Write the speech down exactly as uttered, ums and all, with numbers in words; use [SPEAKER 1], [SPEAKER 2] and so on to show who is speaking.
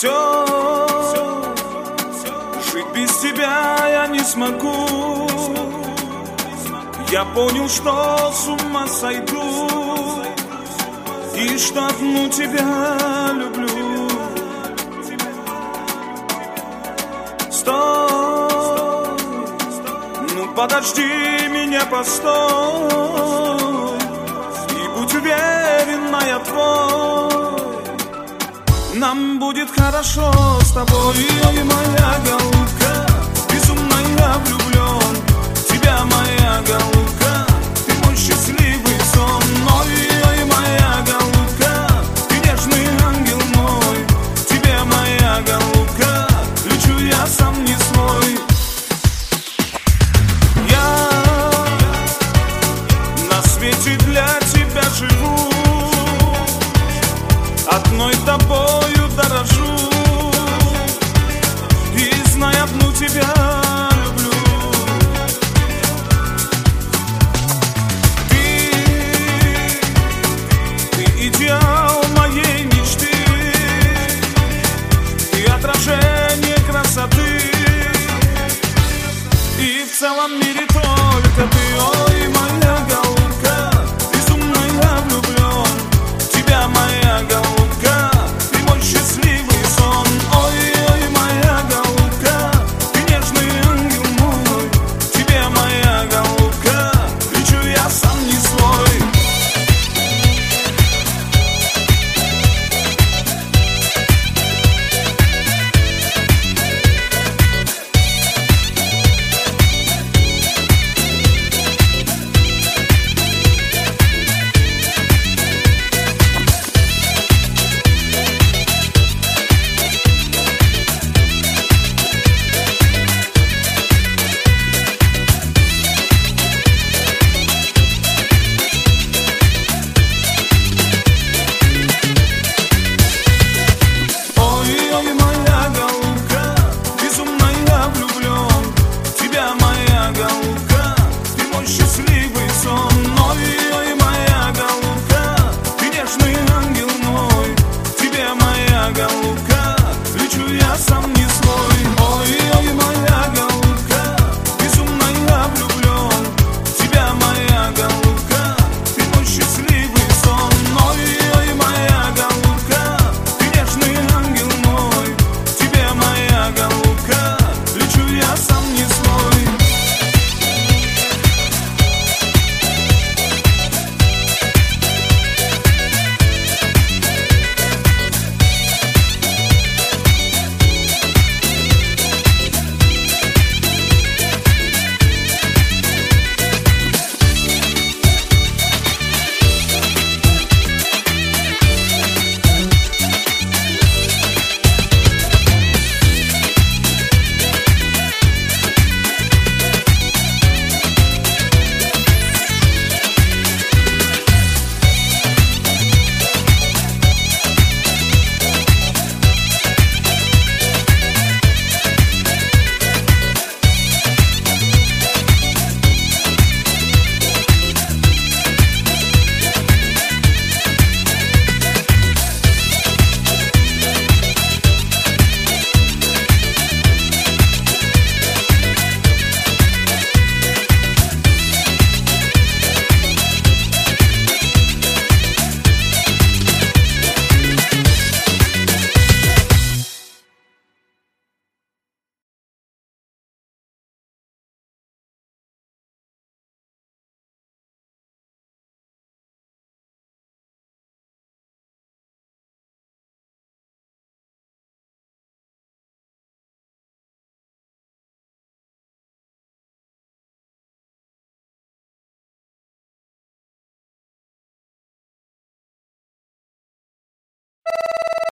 [SPEAKER 1] Все, жить без тебя я не смогу. Я понял, что с ума сойду, и что одну тебя люблю. Стой, ну подожди меня, постой, и будь уверена, я твой. Нам будет хорошо с тобой, ой, моя голубка. Безумно я влюблен в тебя, моя голубка. Ты мой счастливый сон, ой, ой, моя голубка. Ты нежный ангел мой, тебе, моя голубка, лечу я сам не свой. Я на свете для тебя живу, одной тобою дорожу, и знай, одну тебя